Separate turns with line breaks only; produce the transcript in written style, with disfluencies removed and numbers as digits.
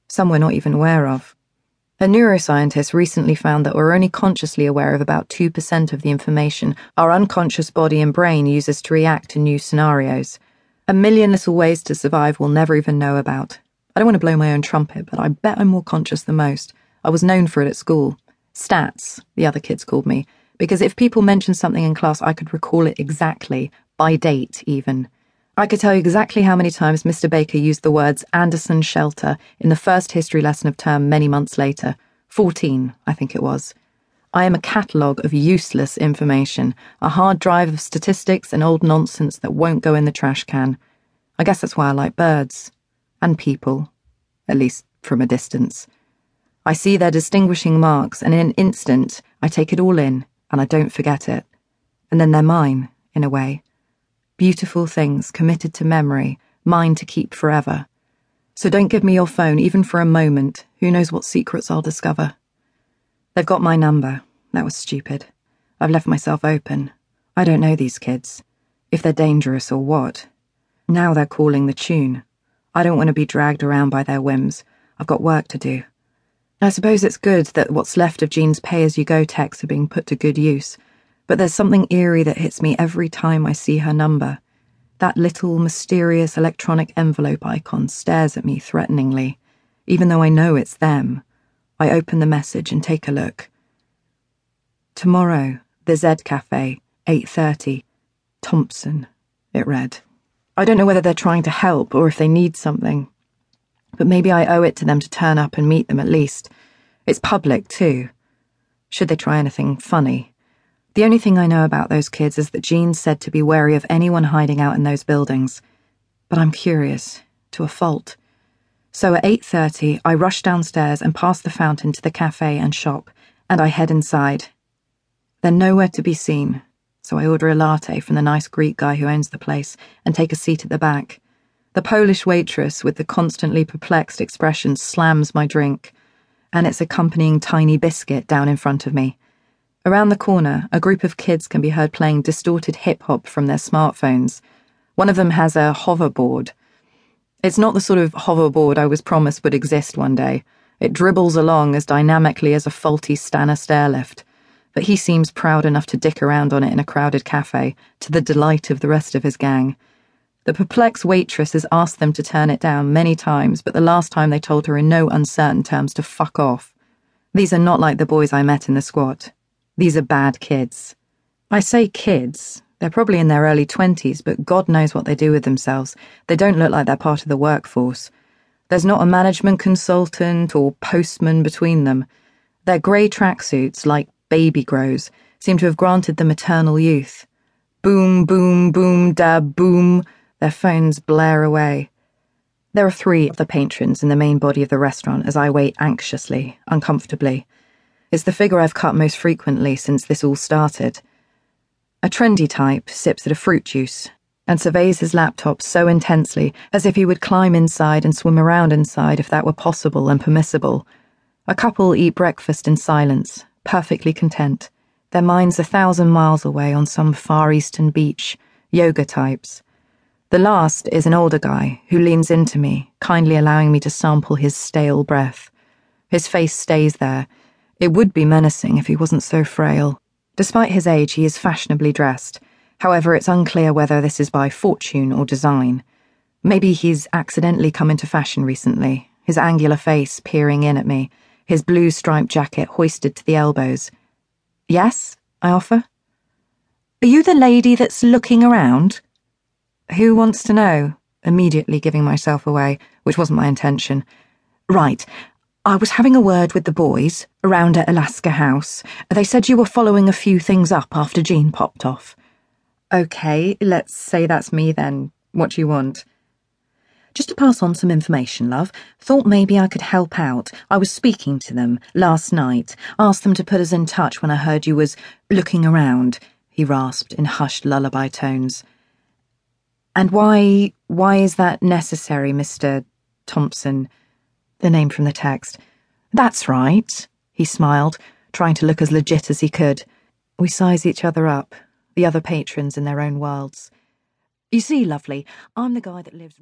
some we're not even aware of. A neuroscientist recently found that we're only consciously aware of about 2% of the information our unconscious body and brain uses to react to new scenarios. A million little ways to survive we'll never even know about. I don't want to blow my own trumpet, but I bet I'm more conscious than most. I was known for it at school. Stats, the other kids called me, because if people mentioned something in class, I could recall it exactly, by date even. I could tell you exactly how many times Mr. Baker used the words Anderson shelter in the first history lesson of term many months later. 14, I think it was. I am a catalogue of useless information, a hard drive of statistics and old nonsense that won't go in the trash can. I guess that's why I like birds. And people. At least from a distance. I see their distinguishing marks, and in an instant, I take it all in, and I don't forget it. And then they're mine, in a way. Beautiful things committed to memory, mine to keep forever. So don't give me your phone, even for a moment. Who knows what secrets I'll discover. They've got my number. That was stupid. I've left myself open. I don't know these kids. If they're dangerous or what. Now they're calling the tune. I don't want to be dragged around by their whims. I've got work to do. I suppose it's good that what's left of Jean's pay-as-you-go texts are being put to good use. But there's something eerie that hits me every time I see her number. That little, mysterious electronic envelope icon stares at me threateningly. Even though I know it's them, I open the message and take a look. Tomorrow, the Z Cafe, 8:30. Thompson, it read. I don't know whether they're trying to help or if they need something. But maybe I owe it to them to turn up and meet them at least. It's public, too. Should they try anything funny? The only thing I know about those kids is that Jean's said to be wary of anyone hiding out in those buildings. But I'm curious, to a fault. So at 8:30, I rush downstairs and past the fountain to the cafe and shop, and I head inside. They're nowhere to be seen, so I order a latte from the nice Greek guy who owns the place and take a seat at the back. The Polish waitress with the constantly perplexed expression slams my drink, and its accompanying tiny biscuit down in front of me. Around the corner, a group of kids can be heard playing distorted hip-hop from their smartphones. One of them has a hoverboard. It's not the sort of hoverboard I was promised would exist one day. It dribbles along as dynamically as a faulty Stannah stairlift. But he seems proud enough to dick around on it in a crowded cafe, to the delight of the rest of his gang. The perplexed waitress has asked them to turn it down many times, but the last time they told her in no uncertain terms to fuck off. These are not like the boys I met in the squat. These are bad kids. I say kids. They're probably in their early 20s, but God knows what they do with themselves. They don't look like they're part of the workforce. There's not a management consultant or postman between them. Their grey tracksuits, like baby grows, seem to have granted them eternal youth. Boom, boom, boom, dab, boom. Their phones blare away. There are 3 of the patrons in the main body of the restaurant as I wait anxiously, uncomfortably. It's the figure I've cut most frequently since this all started. A trendy type sips at a fruit juice and surveys his laptop so intensely as if he would climb inside and swim around inside if that were possible and permissible. A couple eat breakfast in silence, perfectly content, their minds 1,000 miles away on some Far Eastern beach, yoga types. The last is an older guy who leans into me, kindly allowing me to sample his stale breath. His face stays there. It would be menacing if he wasn't so frail. Despite his age, he is fashionably dressed. However, it's unclear whether this is by fortune or design. Maybe he's accidentally come into fashion recently, his angular face peering in at me, his blue striped jacket hoisted to the elbows. Yes, I offer. Are you the lady that's looking around? Who wants to know? Immediately giving myself away, which wasn't my intention. Right. I was having a word with the boys around at Alaska House. They said you were following a few things up after Jean popped off. Okay, let's say that's me then. What do you want? Just to pass on some information, love. Thought maybe I could help out. I was speaking to them last night. Asked them to put us in touch when I heard you was looking around, he rasped in hushed lullaby tones. And why is that necessary, Mr. Thompson? The name from the text. That's right, he smiled, trying to look as legit as he could. We size each other up, the other patrons in their own worlds. You see, lovely, I'm the guy that lives